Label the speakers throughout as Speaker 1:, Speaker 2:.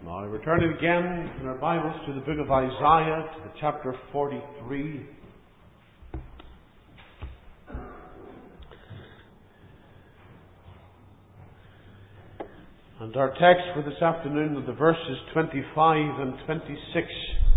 Speaker 1: Now, returning again in our Bibles to the book of Isaiah, to the chapter 43. And our text for this afternoon are the verses 25 and 26.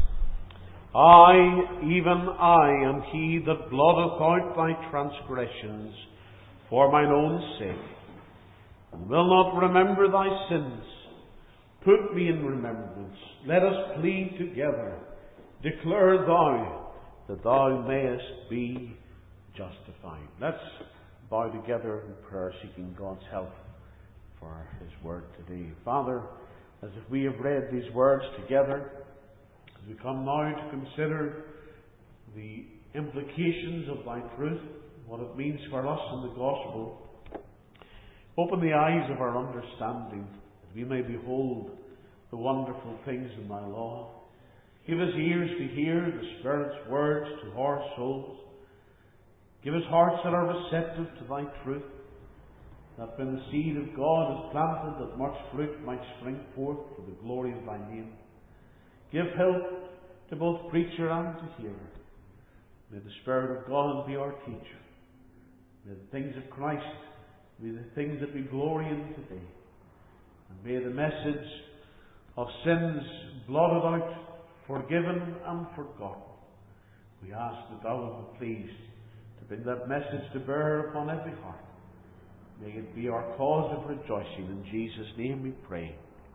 Speaker 1: I, even I, am he that blotteth out thy transgressions for mine own sake, and will not remember thy sins. Put me in remembrance. Let us plead together. Declare thou that thou mayest be justified. Let's bow together in prayer, seeking God's help for His Word today. Father, as if we have read these words together, as we come now to consider the implications of thy truth, what it means for us in the gospel, open the eyes of our understanding, that we may behold the wonderful things in thy law. Give us ears to hear the Spirit's words to our souls. Give us hearts that are receptive to thy truth, that when the seed of God is planted, that much fruit might spring forth for the glory of thy name. Give help to both preacher and to hearer. May the Spirit of God be our teacher. May the things of Christ be the things that we glory in today. And may the message of sins blotted out, forgiven and forgotten. We ask that thou wilt be pleased to bring that message to bear upon every heart. May it be our cause of rejoicing. In Jesus' name we pray.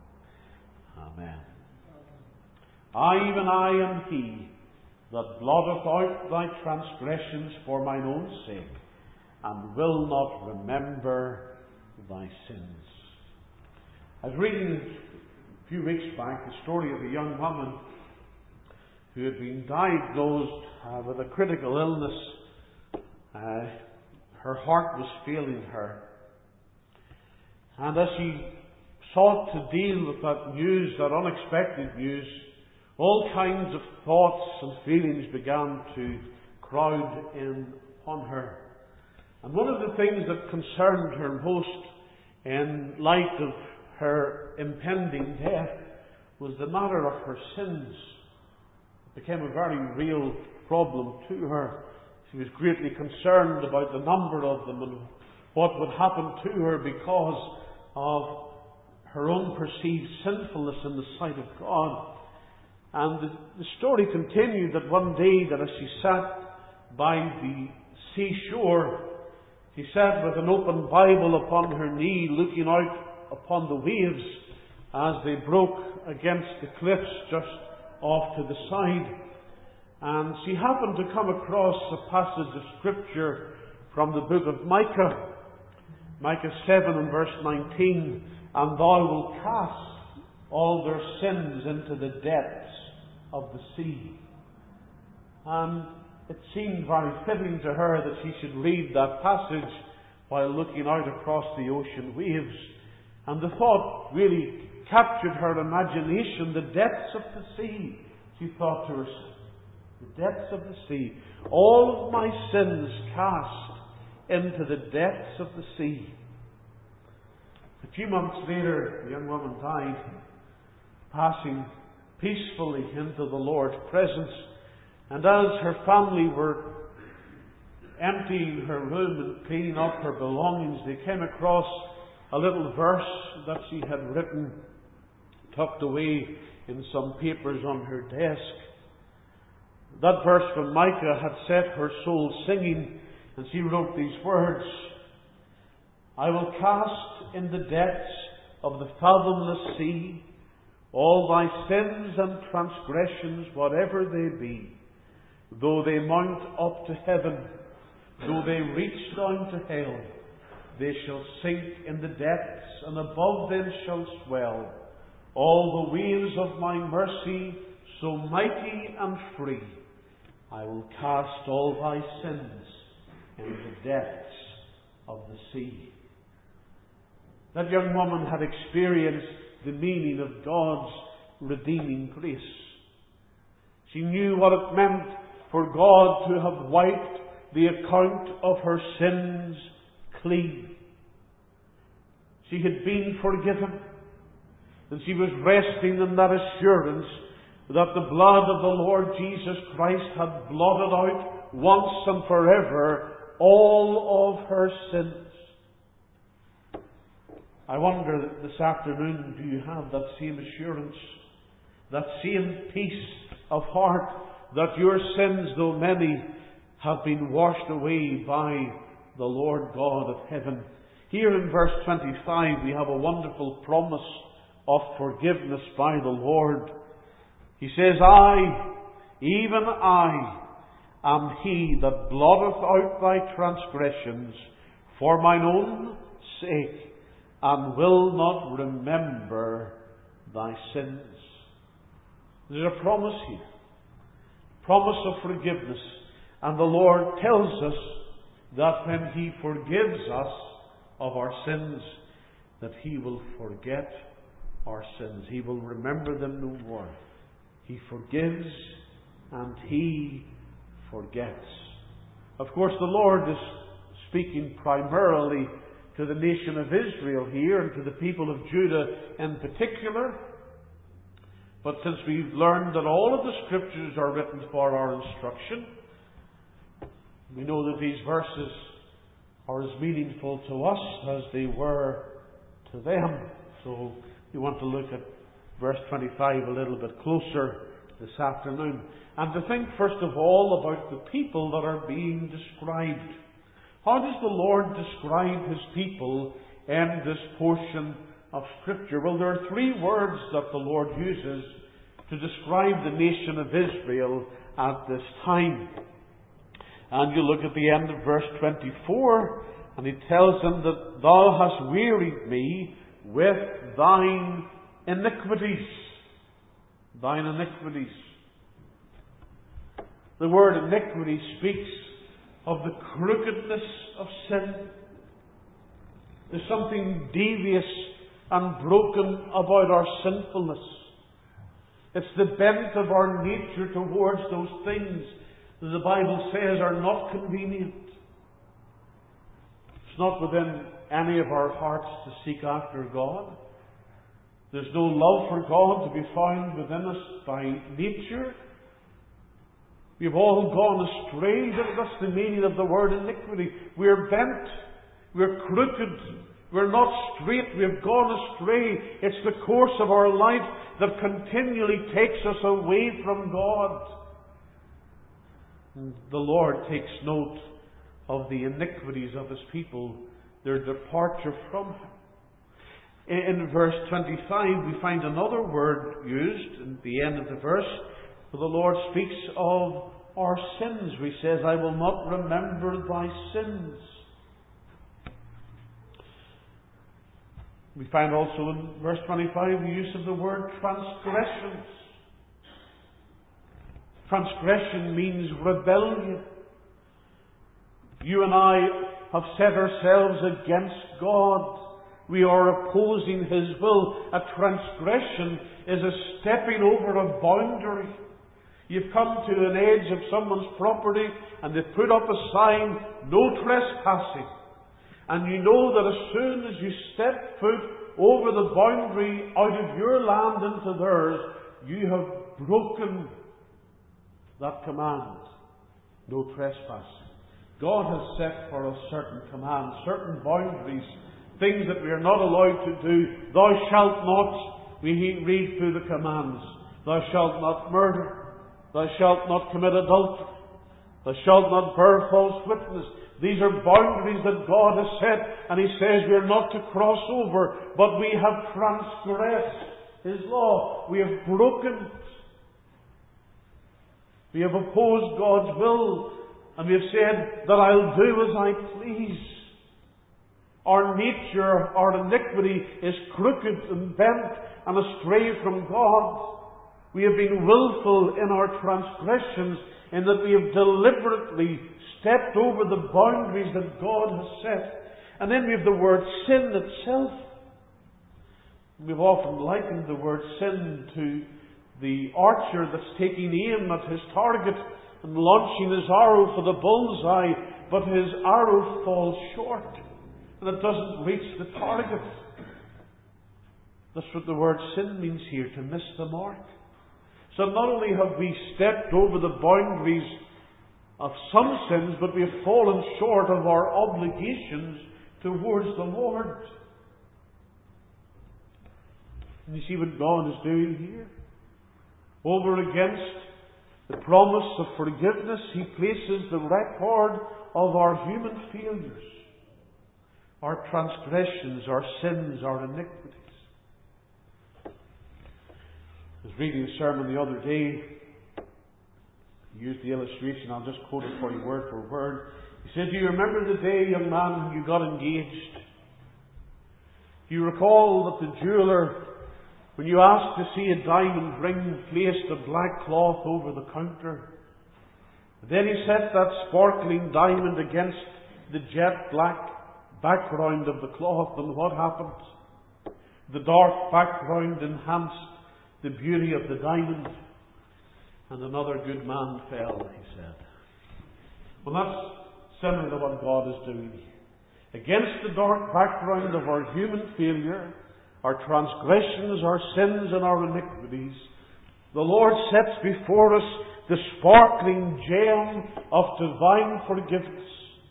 Speaker 1: Amen. I, even I, am he that blotteth out thy transgressions for mine own sake, and will not remember thy sins. I was reading a few weeks back the story of a young woman who had been diagnosed with a critical illness. Her heart was failing her. And as she sought to deal with that news, that unexpected news, all kinds of thoughts and feelings began to crowd in upon her. And one of the things that concerned her most in light of her impending death was the matter of her sins. It became a very real problem to her. She was greatly concerned about the number of them and what would happen to her because of her own perceived sinfulness in the sight of God. And the story continued that one day that as she sat by the seashore, she sat with an open Bible upon her knee, looking out upon the waves as they broke against the cliffs just off to the side. And she happened to come across a passage of Scripture from the book of Micah. Micah 7 and verse 19. And thou wilt cast all their sins into the depths of the sea. And it seemed very fitting to her that she should read that passage while looking out across the ocean waves. And the thought really captured her imagination. The depths of the sea, she thought to herself. The depths of the sea. All of my sins cast into the depths of the sea. A few months later, the young woman died, passing peacefully into the Lord's presence. And as her family were emptying her room and cleaning up her belongings, they came across a little verse that she had written, tucked away in some papers on her desk. That verse from Micah had set her soul singing, and she wrote these words: I will cast in the depths of the fathomless sea all thy sins and transgressions, whatever they be. Though they mount up to heaven, though they reach down to hell, they shall sink in the depths, and above them shall swell all the waves of my mercy, so mighty and free. I will cast all thy sins in the depths of the sea. That young woman had experienced the meaning of God's redeeming grace. She knew what it meant for God to have wiped the account of her sins clean. She had been forgiven. And she was resting in that assurance that the blood of the Lord Jesus Christ had blotted out once and forever all of her sins. I wonder this afternoon, do you have that same assurance, that same peace of heart, that your sins, though many, have been washed away by the Lord God of heaven? Here in verse 25 we have a wonderful promise of forgiveness by the Lord. He says, I, even I, am He that blotteth out thy transgressions for mine own sake, and will not remember thy sins. There's a promise here. Promise of forgiveness. And the Lord tells us that when He forgives us of our sins, that He will forget our sins. He will remember them no more. He forgives and He forgets. Of course, the Lord is speaking primarily to the nation of Israel here and to the people of Judah in particular. But since we've learned that all of the Scriptures are written for our instruction, we know that these verses are as meaningful to us as they were to them. So we want to look at verse 25 a little bit closer this afternoon. And to think first of all about the people that are being described. How does the Lord describe His people in this portion of Scripture? Well, there are three words that the Lord uses to describe the nation of Israel at this time. And you look at the end of verse 24, and He tells them that thou hast wearied me with thine iniquities. Thine iniquities. The word iniquity speaks of the crookedness of sin. There's something devious and broken about our sinfulness. It's the bent of our nature towards those things that the Bible says are not convenient. It's not within any of our hearts to seek after God. There's no love for God to be found within us by nature. We've all gone astray. That's the meaning of the word iniquity. We're bent. We're crooked. We're not straight. We've gone astray. It's the course of our life that continually takes us away from God. And the Lord takes note of the iniquities of His people, their departure from Him. In verse 25 we find another word used at the end of the verse, where the Lord speaks of our sins. He says, I will not remember thy sins. We find also in verse 25 the use of the word transgressions. Transgression means rebellion. You and I have set ourselves against God. We are opposing His will. A transgression is a stepping over a boundary. You've come to an edge of someone's property and they've put up a sign, no trespassing. And you know that as soon as you step foot over the boundary out of your land into theirs, you have broken that command. No trespassing. God has set for us certain commands, certain boundaries, things that we are not allowed to do. Thou shalt not, we read through the commands. Thou shalt not murder. Thou shalt not commit adultery. Thou shalt not bear false witness. These are boundaries that God has set, and He says we are not to cross over, but we have transgressed His law. We have broken it. We have opposed God's will, and we have said that I'll do as I please. Our nature, our iniquity is crooked and bent and astray from God. We have been willful in our transgressions, in that we have deliberately stepped over the boundaries that God has set. And then we have the word sin itself. We've often likened the word sin to the archer that's taking aim at his target and launching his arrow for the bullseye, but his arrow falls short and it doesn't reach the target. That's what the word sin means here, to miss the mark. So not only have we stepped over the boundaries of some sins, but we have fallen short of our obligations towards the Lord. And you see what God is doing here? Over against the promise of forgiveness, He places the record of our human failures, our transgressions, our sins, our iniquities. I was reading a sermon the other day. He used the illustration. I'll just quote it for you word for word. He said, "Do you remember the day, young man, when you got engaged? Do you recall that the jeweller, when you asked to see a diamond ring, placed a black cloth over the counter? Then he set that sparkling diamond against the jet black background of the cloth, and what happened? The dark background enhanced the beauty of the diamond, and another good man fell," he said. Well, that's similar to what God is doing. Against the dark background of our human failure, our transgressions, our sins, and our iniquities, the Lord sets before us the sparkling gem of divine forgiveness.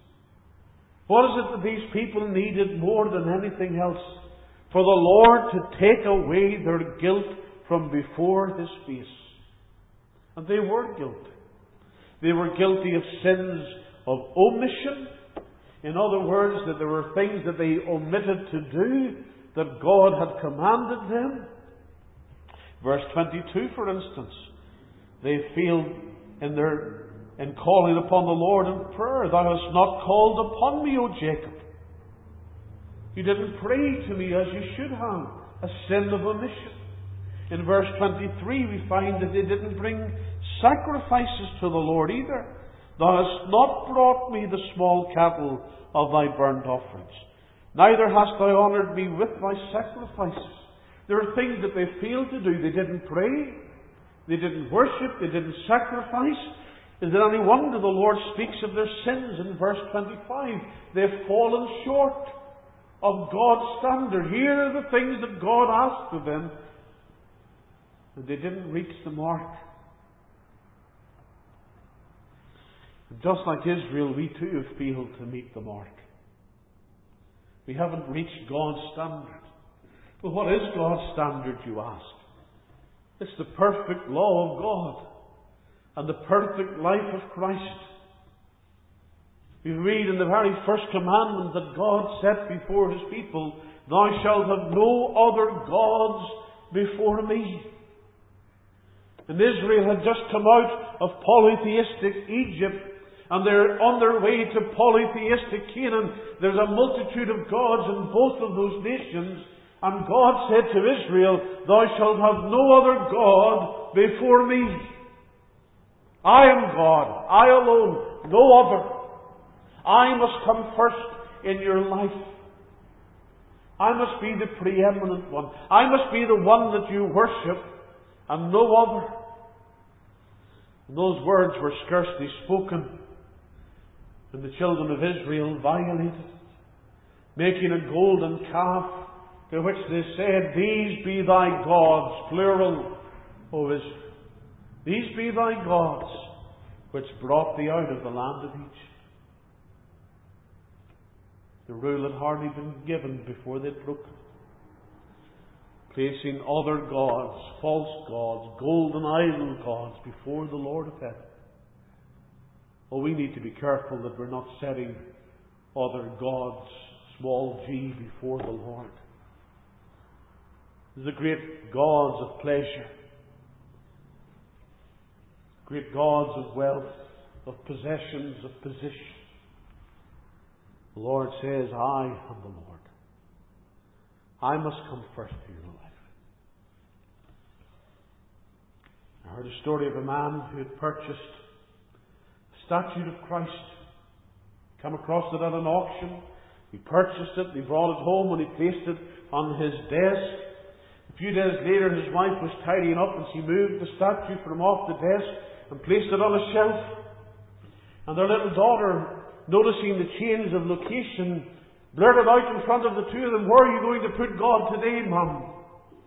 Speaker 1: What is it that these people needed more than anything else? For the Lord to take away their guilt from before His face. And they were guilty. They were guilty of sins of omission. In other words, that there were things that they omitted to do that God had commanded them. Verse 22, for instance, they failed in calling upon the Lord in prayer. "Thou hast not called upon me, O Jacob." You didn't pray to me as you should have. A sin of omission. In verse 23 we find that they didn't bring sacrifices to the Lord either. "Thou hast not brought me the small cattle of thy burnt offerings. Neither hast thou honoured me with thy sacrifices." There are things that they failed to do. They didn't pray. They didn't worship. They didn't sacrifice. Is it any wonder the Lord speaks of their sins in verse 25? They've fallen short of God's standard. Here are the things that God asked of them, and they didn't reach the mark. And just like Israel, we too have failed to meet the mark. We haven't reached God's standard. Well, what is God's standard, you ask? It's the perfect law of God and the perfect life of Christ. We read in the very first commandment that God set before His people, "Thou shalt have no other gods before me." And Israel had just come out of polytheistic Egypt, and they're on their way to polytheistic Canaan. There's a multitude of gods in both of those nations. And God said to Israel, "Thou shalt have no other God before me. I am God, I alone, no other. I must come first in your life. I must be the preeminent one. I must be the one that you worship, and no other." And those words were scarcely spoken, and the children of Israel violated it, making a golden calf, to which they said, "These be thy gods," plural, O Israel. "These be thy gods, which brought thee out of the land of Egypt." The rule had hardly been given before they'd broken. Placing other gods, false gods, golden idol gods before the Lord of heaven. Oh, we need to be careful that we're not setting other gods, small g, before the Lord. There's the great gods of pleasure, great gods of wealth, of possessions, of position. The Lord says, "I am the Lord. I must come first in your life." I heard a story of a man who had purchased a statue of Christ. Come across it at an auction. He purchased it, he brought it home, and he placed it on his desk. A few days later, his wife was tidying up, and she moved the statue from off the desk and placed it on a shelf. And their little daughter, noticing the change of location, blurted out in front of the two of them, "Where are you going to put God today, Mum?"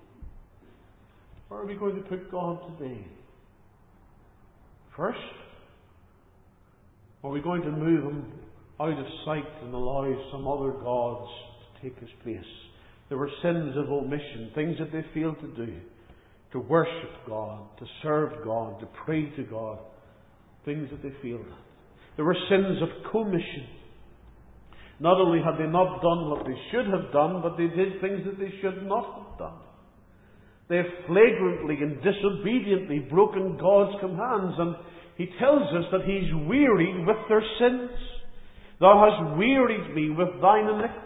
Speaker 1: Where are we going to put God today? First, are we going to move Him out of sight and allow some other gods to take His place? There were sins of omission, things that they failed to do, to worship God, to serve God, to pray to God, things that they failed at. There were sins of commission. Not only had they not done what they should have done, but they did things that they should not have done. They have flagrantly and disobediently broken God's commands, and He tells us that He's wearied with their sins. Thou hast wearied me with thine iniquities.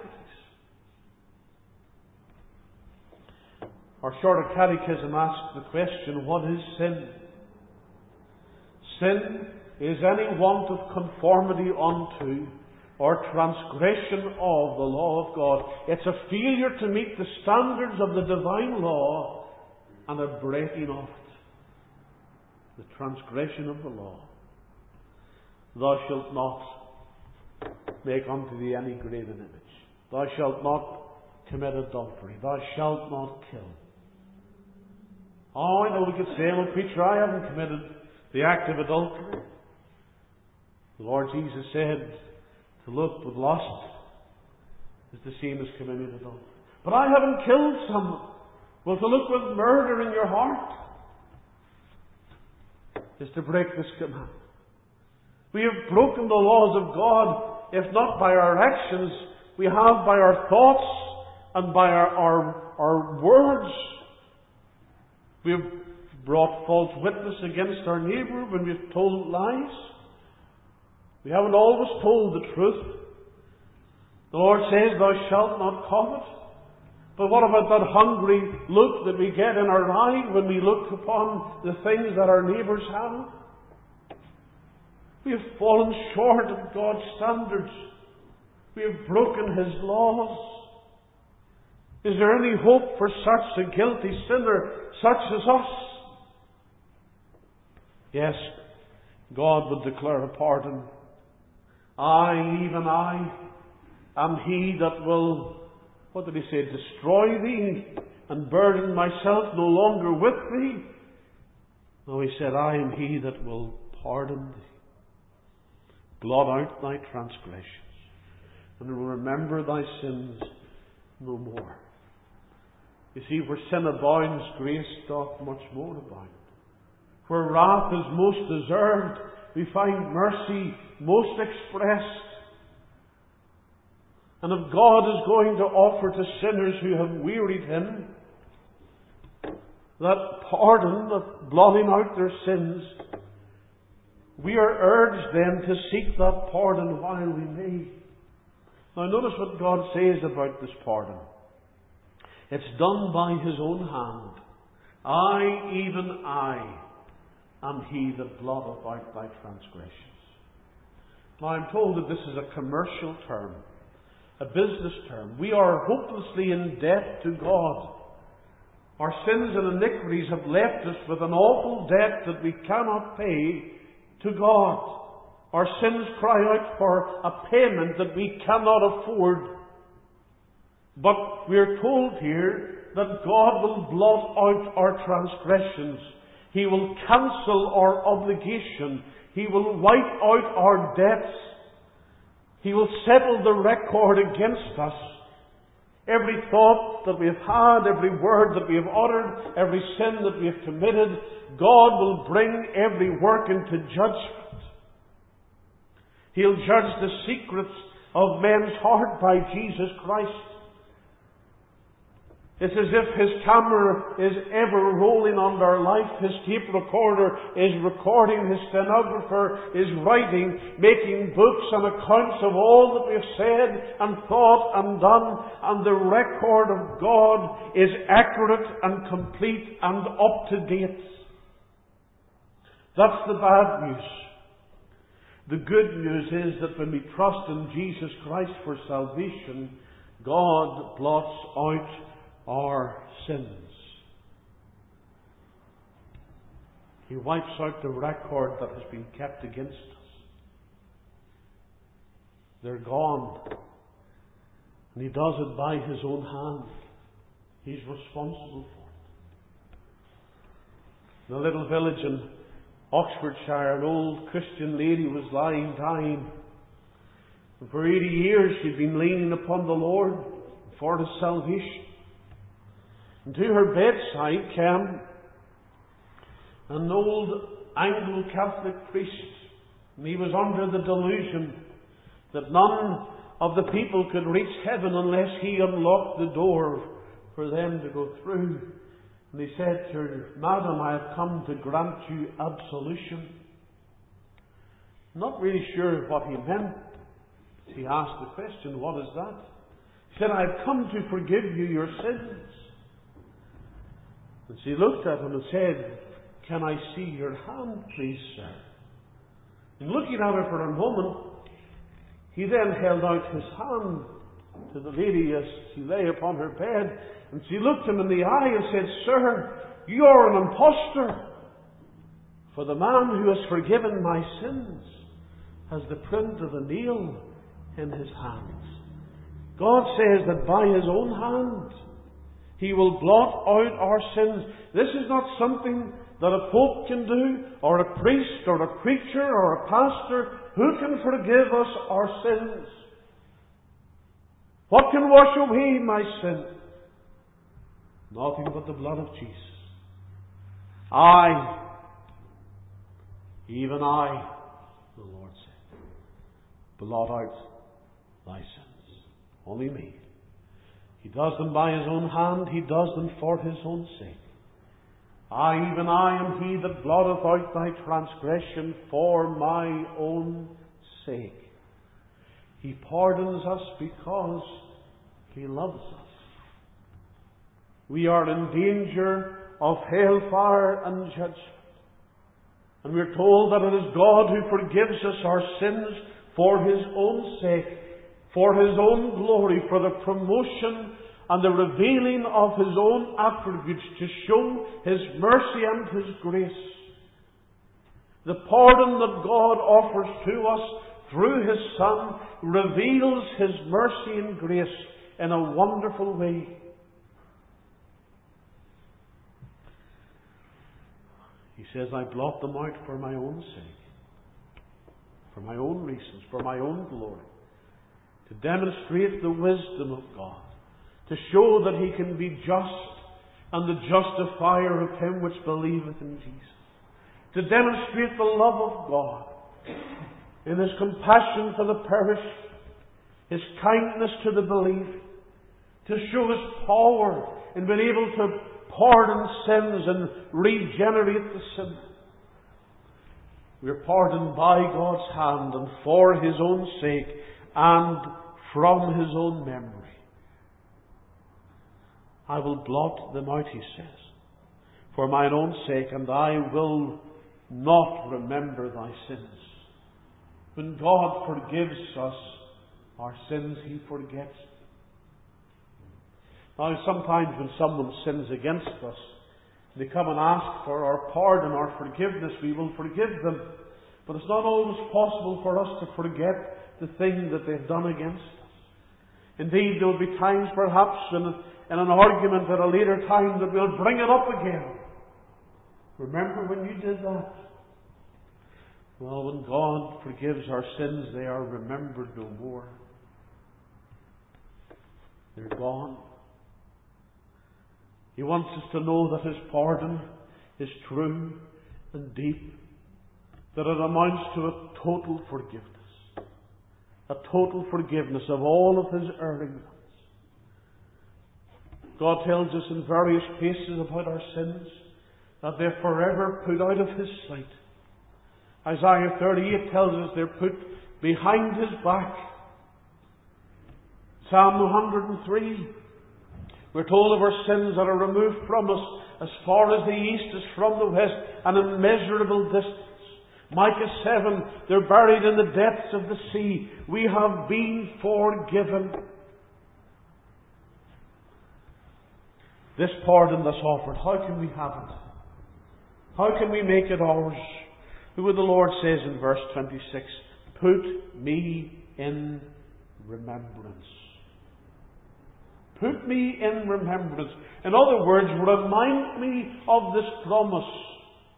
Speaker 1: Our shorter catechism asks the question, what is sin? Sin is any want of conformity unto or transgression of the law of God. It's a failure to meet the standards of the divine law and a breaking of it. The transgression of the law. Thou shalt not make unto thee any graven image. Thou shalt not commit adultery. Thou shalt not kill. Oh, I know we could say, well, preacher, I haven't committed the act of adultery. The Lord Jesus said, to look with lust is the same as committing adultery. But I haven't killed someone. Well, to look with murder in your heart is to break this command. We have broken the laws of God, if not by our actions, we have by our thoughts and by our words. We have brought false witness against our neighbour when we have told lies. We haven't always told the truth. The Lord says, thou shalt not covet. But what about that hungry look that we get in our eye when we look upon the things that our neighbours have? We have fallen short of God's standards. We have broken His laws. Is there any hope for such a guilty sinner, such as us? Yes, God would declare a pardon. I, even I, am He that will, what did He say, destroy thee and burden myself no longer with thee. No, He said, I am He that will pardon thee. Blot out thy transgressions and will remember thy sins no more. You see, where sin abounds, grace doth much more abound. Where wrath is most deserved, we find mercy most expressed. And if God is going to offer to sinners who have wearied Him that pardon of blotting out their sins, we are urged then to seek that pardon while we may. Now notice what God says about this pardon. It's done by His own hand. I, even I, am He that blotteth out thy transgressions. Now I'm told that this is a commercial term, a business term. We are hopelessly in debt to God. Our sins and iniquities have left us with an awful debt that we cannot pay to God. Our sins cry out for a payment that we cannot afford. But we are told here that God will blot out our transgressions. He will cancel our obligation. He will wipe out our debts. He will settle the record against us. Every thought that we have had, every word that we have uttered, every sin that we have committed, God will bring every work into judgment. He'll judge the secrets of men's heart by Jesus Christ. It's as if His camera is ever rolling on our life. His tape recorder is recording. His stenographer is writing, making books and accounts of all that we have said and thought and done. And the record of God is accurate and complete and up to date. That's the bad news. The good news is that when we trust in Jesus Christ for salvation, God blots out our sins. He wipes out the record that has been kept against us. They're gone. And He does it by His own hand. He's responsible for it. In a little village in Oxfordshire, an old Christian lady was lying dying. And for 80 years she'd been leaning upon the Lord for His salvation. And to her bedside came an old Anglo-Catholic priest. And he was under the delusion that none of the people could reach heaven unless he unlocked the door for them to go through. And he said to her, "Madam, I have come to grant you absolution." Not really sure what he meant. He asked the question, "What is that?" He said, "I have come to forgive you your sins." And she looked at him and said, "Can I see your hand, please, sir?" And looking at her for a moment, he then held out his hand to the lady as she lay upon her bed. And she looked him in the eye and said, "Sir, you are an impostor. For the man who has forgiven my sins has the print of a nail in his hands. God says that by His own hand He will blot out our sins." This is not something that a pope can do, or a priest, or a preacher, or a pastor. Who can forgive us our sins? What can wash away my sin? Nothing but the blood of Jesus. I, even I, the Lord said, blot out thy sins. Only me. He does them by His own hand. He does them for His own sake. I, even I, am He that blotteth out thy transgression for my own sake. He pardons us because He loves us. We are in danger of hellfire and judgment. And we're told that it is God who forgives us our sins for His own sake, for His own glory, for the promotion and the revealing of His own attributes, to show His mercy and His grace. The pardon that God offers to us through His Son reveals His mercy and grace in a wonderful way. He says, "I blot them out for my own sake, for my own reasons, for my own glory, to demonstrate the wisdom of God, to show that He can be just and the justifier of him which believeth in Jesus, to demonstrate the love of God in His compassion for the perished, His kindness to the believing, to show His power in being able to pardon sins and regenerate the sinner. We are pardoned by God's hand and for His own sake and from His own memory. I will blot them out, He says, for mine own sake, and I will not remember thy sins. When God forgives us our sins, He forgets. Now, sometimes when someone sins against us, they come and ask for our pardon, our forgiveness, we will forgive them. But it's not always possible for us to forget the thing that they've done against us. Indeed, there will be times perhaps in an argument at a later time that we'll bring it up again. Remember when you did that? Well, when God forgives our sins, they are remembered no more. They're gone. He wants us to know that His pardon is true and deep, that it amounts to a total forgiveness. A total forgiveness of all of His errings. God tells us in various places about our sins that they're forever put out of His sight. Isaiah 38 tells us they're put behind His back. Psalm 103, we're told of our sins that are removed from us as far as the east is from the west, an immeasurable distance. Micah 7, they're buried in the depths of the sea. We have been forgiven. This pardon that's offered, how can we have it? How can we make it ours? Who the Lord says in verse 26, put me in remembrance. Put me in remembrance. In other words, remind me of this promise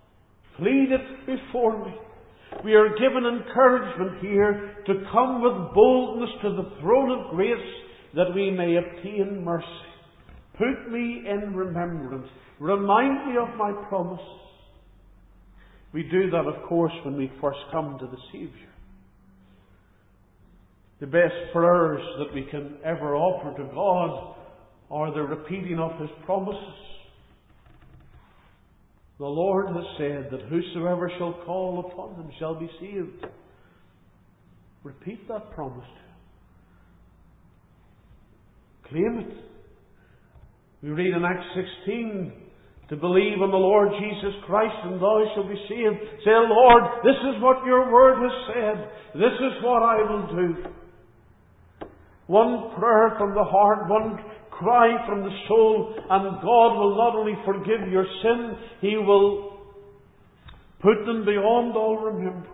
Speaker 1: Plead it before me. We are given encouragement here to come with boldness to the throne of grace that we may obtain mercy. Put me in remembrance. Remind me of my promises. We do that, of course, when we first come to the Saviour. The best prayers that we can ever offer to God are the repeating of His promises. The Lord has said that whosoever shall call upon Him shall be saved. Repeat that promise to Him. Claim it. We read in Acts 16, to believe on the Lord Jesus Christ and thou shalt be saved. Say, Lord, this is what your word has said. This is what I will do. One prayer from the heart, one cry from the soul, and God will not only forgive your sin, He will put them beyond all remembrance.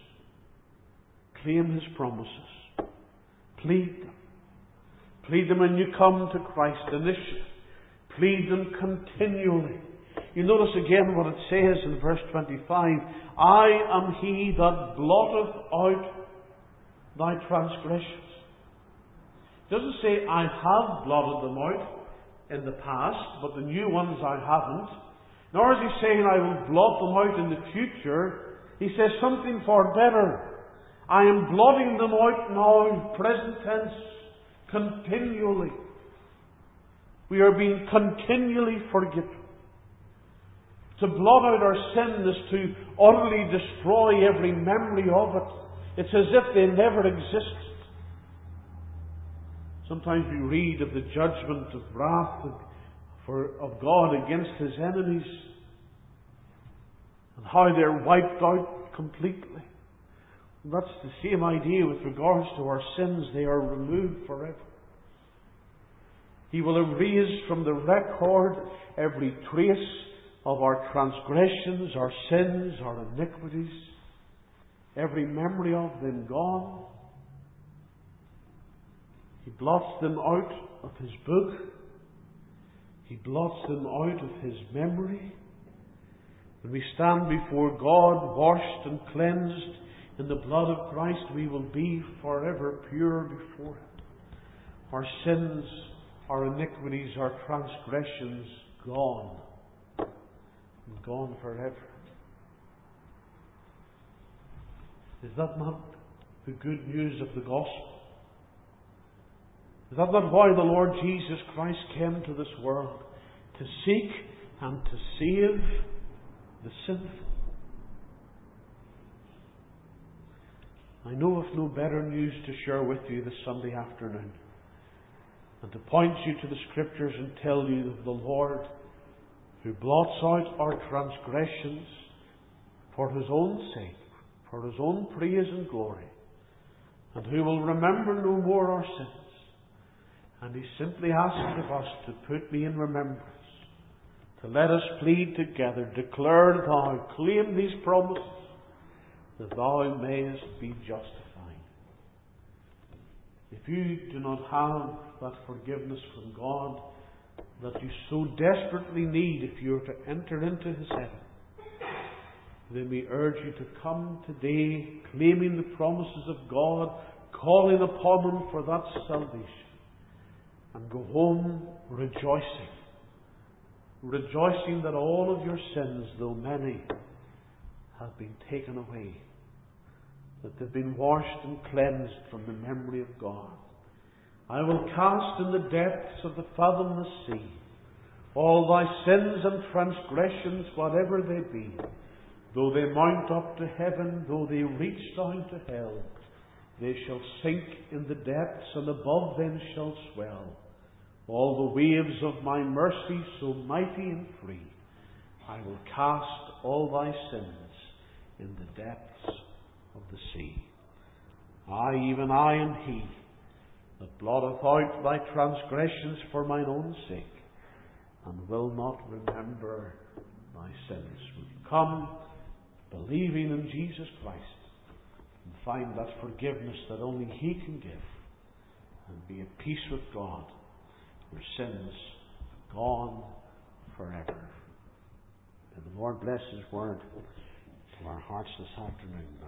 Speaker 1: Claim His promises. Plead them. Plead them when you come to Christ initially. Plead them continually. You notice again what it says in verse 25. I am He that blotteth out thy transgressions. It doesn't say I have blotted them out in the past, but the new ones I haven't. Nor is He saying I will blot them out in the future. He says something far better. I am blotting them out now, present tense, continually. We are being continually forgiven. To blot out our sin is to utterly destroy every memory of it. It's as if they never existed. Sometimes we read of the judgment of wrath of God against His enemies and how they're wiped out completely. And that's the same idea with regards to our sins. They are removed forever. He will erase from the record every trace of our transgressions, our sins, our iniquities, every memory of them gone. He blots them out of His book. He blots them out of His memory. When we stand before God, washed and cleansed in the blood of Christ, we will be forever pure before Him. Our sins, our iniquities, our transgressions, gone. And gone forever. Is that not the good news of the gospel? Is that not why the Lord Jesus Christ came to this world? To seek and to save the sinful. I know of no better news to share with you this Sunday afternoon and to point you to the Scriptures and tell you of the Lord who blots out our transgressions for His own sake, for His own praise and glory, and who will remember no more our sins. And He simply asks of us to put me in remembrance, to let us plead together, declare thou, claim these promises, that thou mayest be justified. If you do not have that forgiveness from God that you so desperately need if you are to enter into His heaven, then we urge you to come today claiming the promises of God, calling upon Him for that salvation, and go home rejoicing. Rejoicing that all of your sins, though many, have been taken away. That they've been washed and cleansed from the memory of God. I will cast in the depths of the fathomless sea all thy sins and transgressions, whatever they be. Though they mount up to heaven, though they reach down to hell, they shall sink in the depths, and above them shall swell all the waves of my mercy, so mighty and free. I will cast all thy sins in the depths of the sea. I, even I, am He that blotteth out thy transgressions for mine own sake, and will not remember thy sins. Will you come believing in Jesus Christ and find that forgiveness that only He can give, and be at peace with God, your sins gone forever. May the Lord bless His word to our hearts this afternoon.